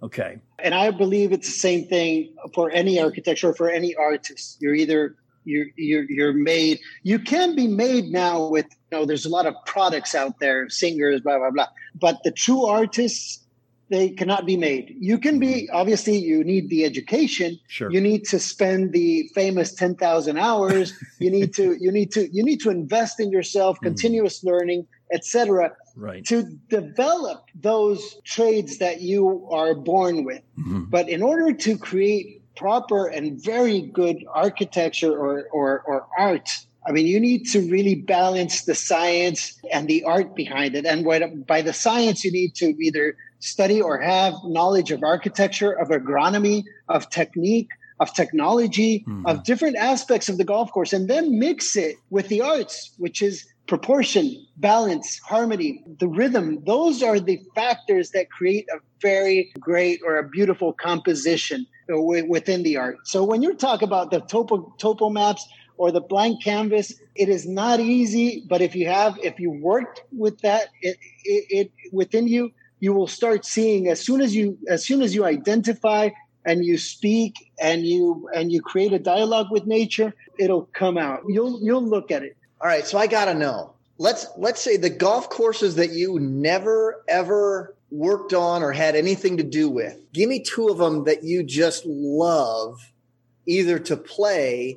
Okay. And I believe it's the same thing for any architecture or for any artist. You're either you're you're you're made. You can be made now with, you know, there's a lot of products out there, singers, blah blah blah. But the true artists, they cannot be made. You can be, obviously you need the education. Sure. You need to spend the famous ten thousand hours. You need to you need to you need to invest in yourself, continuous mm. learning, et cetera. Right. To develop those trades that you are born with. Mm-hmm. But in order to create proper and very good architecture or, or, or art, I mean, you need to really balance the science and the art behind it. And what, by the science, you need to either study or have knowledge of architecture, of agronomy, of technique, of technology, mm-hmm. of different aspects of the golf course, and then mix it with the arts, which is proportion, balance, harmony, the rhythm. Those are the factors that create a very great or a beautiful composition within the art. So when you talk about the topo, topo maps or the blank canvas, it is not easy, but if you have, if you worked with that it, it, it within you, you will start seeing as soon as you, as soon as you identify and you speak and you, and you create a dialogue with nature, it'll come out. You'll, you'll look at it. All right, so I got to know. Let's let's say the golf courses that you never, ever worked on or had anything to do with. Give me two of them that you just love either to play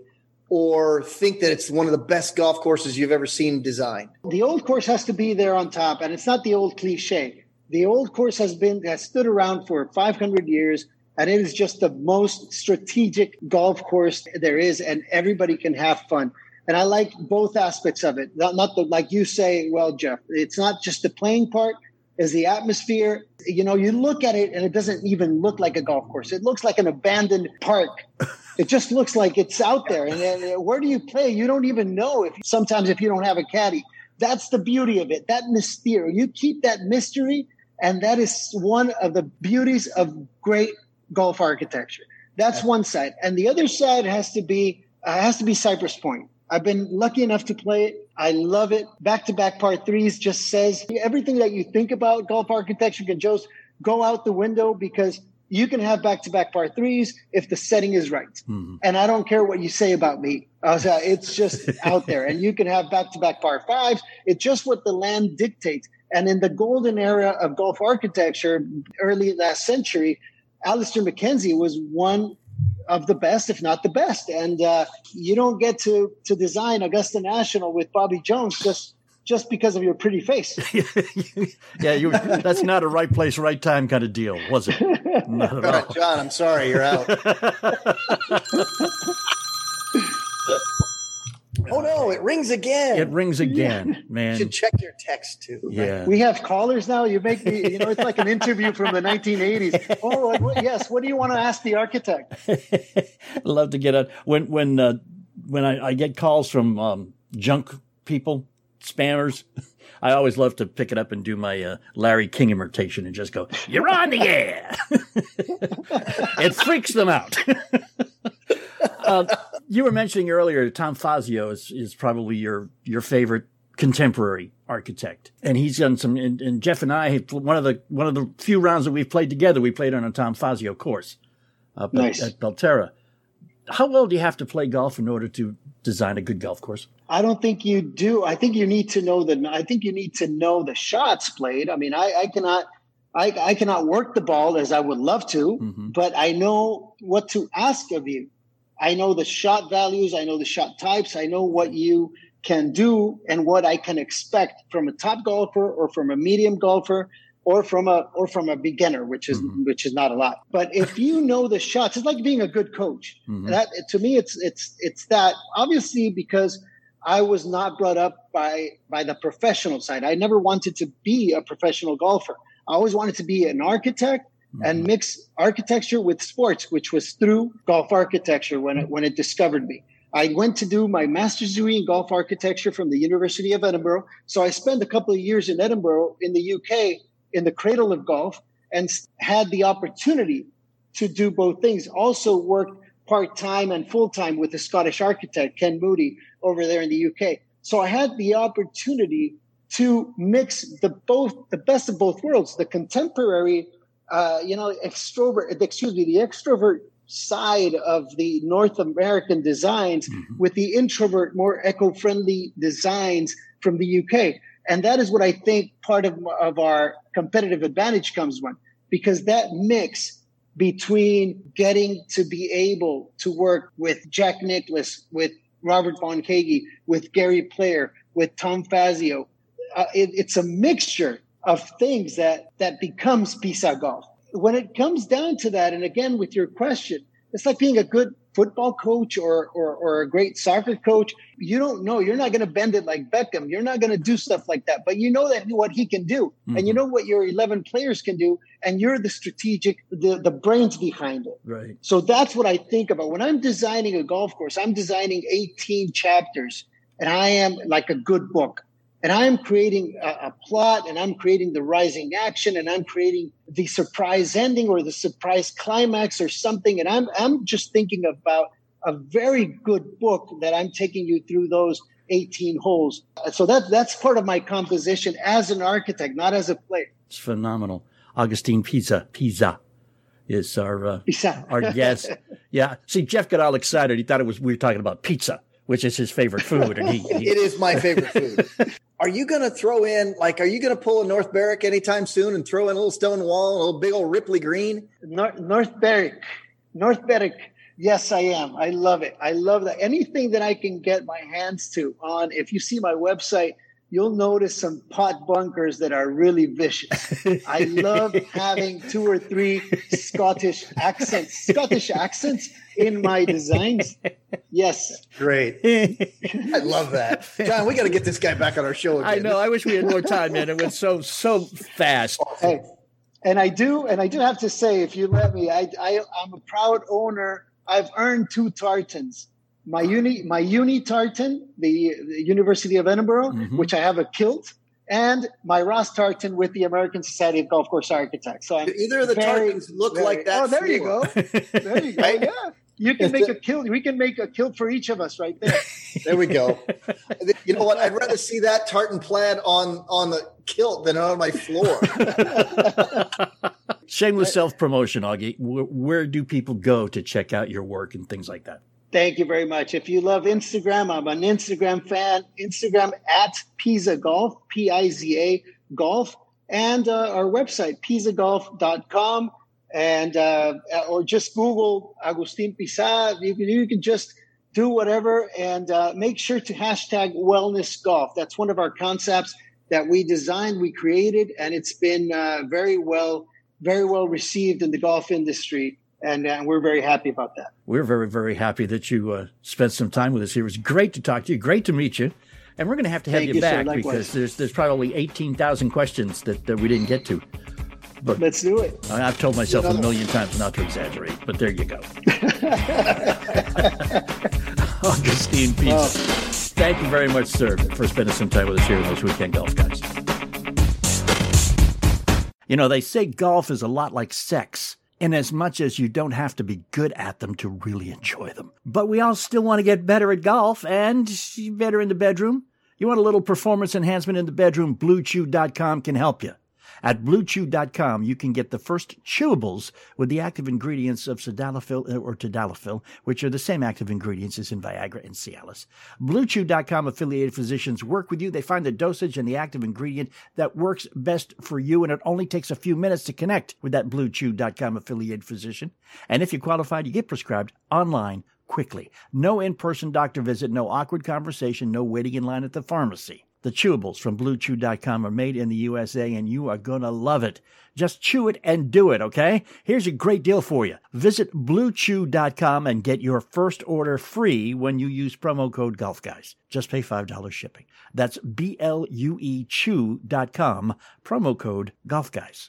or think that it's one of the best golf courses you've ever seen designed. The old course has to be there on top, and it's not the old cliche. The old course has been has stood around for five hundred years, and it is just the most strategic golf course there is, and everybody can have fun. And I like both aspects of it. Not, not the, like you say, well, Jeff, it's not just the playing part, is the atmosphere. You know, you look at it and it doesn't even look like a golf course. It looks like an abandoned park. It just looks like it's out there. And then, where do you play? You don't even know if sometimes if you don't have a caddy. That's the beauty of it, that mystery. You keep that mystery, and that is one of the beauties of great golf architecture. That's one side. And the other side has to be uh, has to be Cypress Point. I've been lucky enough to play it. I love it. Back-to-back par threes just says everything that you think about golf architecture can just go out the window, because you can have back-to-back par threes if the setting is right. Mm-hmm. And I don't care what you say about me. Uh, it's just out there. And you can have back-to-back par fives. It's just what the land dictates. And in the golden era of golf architecture, early last century, Alister MacKenzie was one of the best, if not the best. And uh, you don't get to to design Augusta National with Bobby Jones just just because of your pretty face. Yeah, you, that's not a right place, right time kind of deal, was it? Not at all. Right, John, I'm sorry, you're out. Oh, no, it rings again. It rings again, yeah. Man. You should check your text, too. Yeah. We have callers now. You make me, you know, it's like an interview from the nineteen eighties. Oh, what, yes. What do you want to ask the architect? I love to get a, when, when, uh, when I, I get calls from um, junk people, spammers, I always love to pick it up and do my uh, Larry King imitation and just go, "You're on the air." It freaks them out. uh, you were mentioning earlier, Tom Fazio is, is probably your, your favorite contemporary architect. And he's done some, and, and Jeff and I, one of the, one of the few rounds that we've played together, we played on a Tom Fazio course up nice. at, at Belterra. How well do you have to play golf in order to design a good golf course? I don't think you do. I think you need to know the, I think you need to know the shots played. I mean, I, I cannot, I, I cannot work the ball as I would love to, mm-hmm. but I know what to ask of you. I know the shot values. I know the shot types. I know what you can do and what I can expect from a top golfer or from a medium golfer or from a or from a beginner, which is mm-hmm. which is not a lot. But if you know the shots, it's like being a good coach. Mm-hmm. That to me, it's it's it's that. Obviously, because I was not brought up by by the professional side. I never wanted to be a professional golfer. I always wanted to be an architect and mix architecture with sports, which was through golf architecture when it, when it discovered me. I went to do my master's degree in golf architecture from the University of Edinburgh. So I spent a couple of years in Edinburgh in the U K in the cradle of golf and had the opportunity to do both things. Also worked part-time and full-time with the Scottish architect, Ken Moody, over there in the U K. So I had the opportunity to mix the both the best of both worlds, the contemporary uh, you know, extrovert, excuse me, the extrovert side of the North American designs mm-hmm. with the introvert, more eco-friendly designs from the U K. And that is what I think part of, of our competitive advantage comes from, because that mix between getting to be able to work with Jack Nicklaus, with Robert Von Kagi, with Gary Player, with Tom Fazio, uh, it, it's a mixture of things that, that becomes Pisa Golf. When it comes down to that, and again, with your question, it's like being a good football coach or, or, or a great soccer coach. You don't know. You're not going to bend it like Beckham. You're not going to do stuff like that. But you know that what he can do. Mm-hmm. And you know what your eleven players can do. And you're the strategic, the, the brains behind it. Right. So that's what I think about. When I'm designing a golf course, I'm designing eighteen chapters. And I am like a good book. And I'm creating a, a plot, and I'm creating the rising action, and I'm creating the surprise ending or the surprise climax or something. And I'm I'm just thinking about a very good book that I'm taking you through those eighteen holes. So that that's part of my composition as an architect, not as a player. It's phenomenal. Augustine Pisa, Pisa is our uh, Pisa. our guest. Yeah. See, Jeff got all excited. He thought it was we were talking about pizza, which is his favorite food. And he, he it is my favorite food. Are you going to throw in, like, are you going to pull a North Berwick anytime soon and throw in a little stone wall, a little big old Ripley green? North, North Berwick. North Berwick. Yes, I am. I love it. I love that. Anything that I can get my hands to on, if you see my website, you'll notice some pot bunkers that are really vicious. I love having two or three Scottish accents, Scottish accents in my designs. Yes. Great. I love that. John, we got to get this guy back on our show again. I know. I wish we had more time, man. It went so, so fast. Hey, and I do, and I do have to say, if you let me, I, I, I'm a proud owner. I've earned two tartans. My uni, my uni tartan, the, the University of Edinburgh, mm-hmm. which I have a kilt, and my Ross tartan with the American Society of Golf Course Architects. So I'm either of the very, tartans look very, like that. Oh, there you go. There you go. Right? Yeah, you can make a kilt. We can make a kilt for each of us right there. There we go. You know what? I'd rather see that tartan plaid on on the kilt than on my floor. Shameless self-promotion, Augie. Where, where do people go to check out your work and things like that? Thank you very much. If you love Instagram, I'm an Instagram fan. Instagram at Pisa Golf, P I Z A Golf, and uh, our website, pisa golf dot com, and uh, or just Google Agustin Pisa. You can, you can just do whatever, and uh, make sure to hashtag wellness golf. That's one of our concepts that we designed, we created, and it's been uh, very well, very well received in the golf industry. And uh, we're very happy about that. We're very, very happy that you uh, spent some time with us here. It was great to talk to you. Great to meet you. And we're going to have to have Thank you, you back sir, because there's there's probably eighteen thousand questions that, that we didn't get to. But let's do it. I, I've told myself a million times not to exaggerate, but there you go. Augustine Pisa. Oh. Thank you very much, sir, for spending some time with us here in those Weekend Golf Guys. You know, they say golf is a lot like sex, in as much as you don't have to be good at them to really enjoy them. But we all still want to get better at golf and better in the bedroom. You want a little performance enhancement in the bedroom? Blue Chew dot com can help you. At Blue Chew dot com, you can get the first chewables with the active ingredients of sildenafil or tadalafil, which are the same active ingredients as in Viagra and Cialis. Blue Chew dot com affiliated physicians work with you. They find the dosage and the active ingredient that works best for you, and it only takes a few minutes to connect with that Blue Chew dot com affiliated physician. And if you're qualified, you get prescribed online quickly. No in-person doctor visit, no awkward conversation, no waiting in line at the pharmacy. The chewables from Blue Chew dot com are made in the U S A, and you are going to love it. Just chew it and do it, okay? Here's a great deal for you. Visit Blue Chew dot com and get your first order free when you use promo code GolfGuys. Just pay five dollars shipping. That's B L U E Chew dot com, promo code GolfGuys.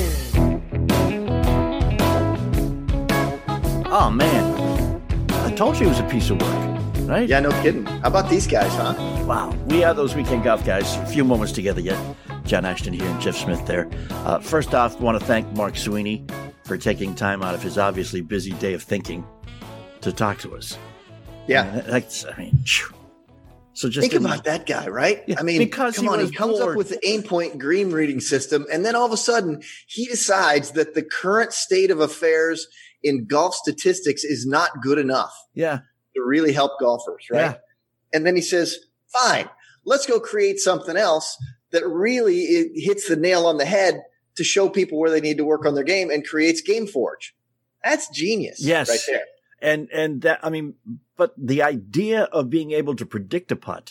Oh, man. I told you it was a piece of work. Right? Yeah, no kidding. How about these guys, huh? Wow. We are those Weekend Golf Guys. A few moments together yet. John Ashton here and Jeff Smith there. Uh, first off, I want to thank Mark Sweeney for taking time out of his obviously busy day of thinking to talk to us. Yeah. Uh, that's, I mean, So just think in, about that guy, right? Yeah, I mean, because come he on, was he comes bored. up with the aim point green reading system, and then all of a sudden he decides that the current state of affairs in golf statistics is not good enough. Yeah. To really help golfers, right? Yeah. And then he says, fine, let's go create something else that really it hits the nail on the head to show people where they need to work on their game, and creates GameForge. That's genius. Yes. Right there. And, and that, I mean, but the idea of being able to predict a putt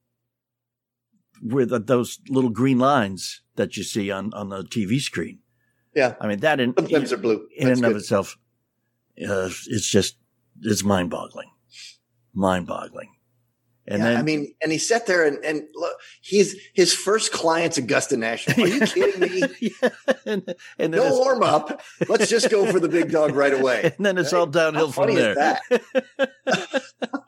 with those little green lines that you see on, on the T V screen. Yeah. I mean, that in, Sometimes they're blue. in That's and of good. itself, uh, it's just, it's mind boggling, mind boggling. And yeah, then, I mean, and he sat there and, and look, he's his first client's Augusta National. Are you kidding me? yeah. and, and then No it's- warm up. Let's just go for the big dog right away. And then it's Right? all downhill How from funny there. is that?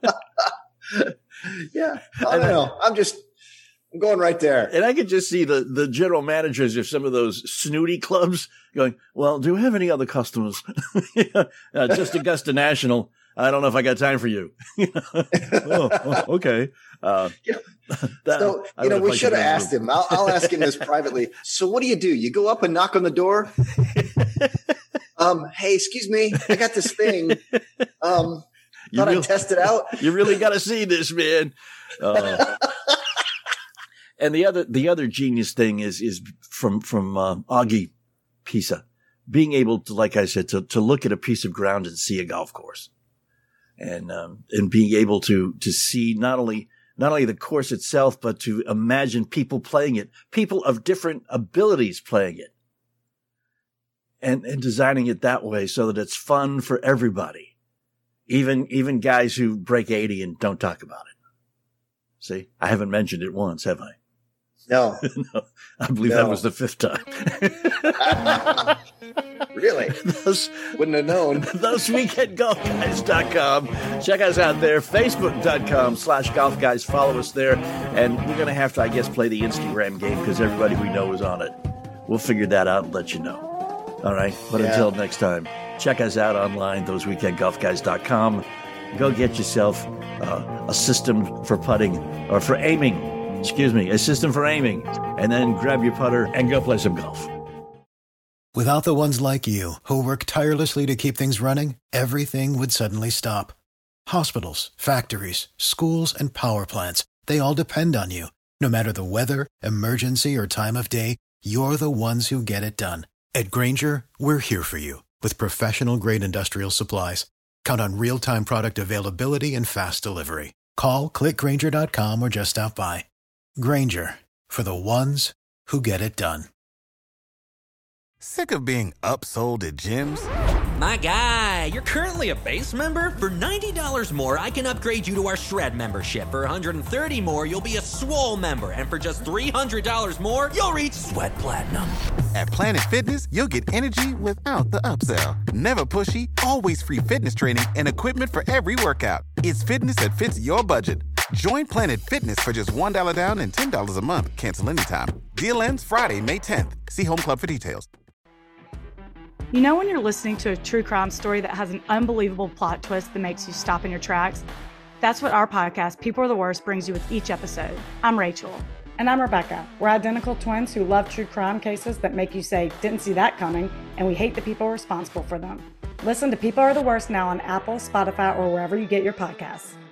Yeah. I don't know. I'm just, I'm going right there. And I could just see the, the general managers of some of those snooty clubs going, well, do we have any other customers? uh, just Augusta National. I don't know if I got time for you. oh, oh, okay. Uh, that- So, I you know, don't we if I should can have asked him. I'll, I'll ask him this privately. So what do you do? You go up and knock on the door? um, hey, excuse me. I got this thing. Um, You thought really- I'd test it out. You really got to see this, man. Uh, and the other, the other genius thing is, is from, from, uh, Augie Pisa, being able to, like I said, to, to look at a piece of ground and see a golf course. And, um, and being able to, to see not only, not only the course itself, but to imagine people playing it, people of different abilities playing it, and, and designing it that way so that it's fun for everybody. Even, even guys who break eighty and don't talk about it. See, I haven't mentioned it once, have I? No. No, I believe No. that was the fifth time. Really? those, Wouldn't have known. those weekend golf guys dot com. Check us out there. Facebook.com slash golf guys. Follow us there. And we're going to have to, I guess, play the Instagram game because everybody we know is on it. We'll figure that out and let you know. All right. But Yeah. until next time, check us out online, those weekend golf guys dot com. Go get yourself uh, a system for putting or for aiming. Excuse me, a system for aiming. And then grab your putter and go play some golf. Without the ones like you, who work tirelessly to keep things running, everything would suddenly stop. Hospitals, factories, schools, and power plants, they all depend on you. No matter the weather, emergency, or time of day, you're the ones who get it done. At Grainger, we're here for you with professional-grade industrial supplies. Count on real-time product availability and fast delivery. Call, click Grainger dot com, or just stop by. Grainger, for the ones who get it done. Sick of being upsold at gyms? My guy, you're currently a base member? For ninety dollars more, I can upgrade you to our Shred membership. For one hundred thirty dollars more, you'll be a Swole member. And for just three hundred dollars more, you'll reach Sweat Platinum. At Planet Fitness, you'll get energy without the upsell. Never pushy, always free fitness training and equipment for every workout. It's fitness that fits your budget. Join Planet Fitness for just one dollar down and ten dollars a month. Cancel anytime. Deal ends Friday, May tenth. See Home Club for details. You know when you're listening to a true crime story that has an unbelievable plot twist that makes you stop in your tracks? That's what our podcast, People Are the Worst, brings you with each episode. I'm Rachel. And I'm Rebecca. We're identical twins who love true crime cases that make you say, didn't see that coming, and we hate the people responsible for them. Listen to People Are the Worst now on Apple, Spotify, or wherever you get your podcasts.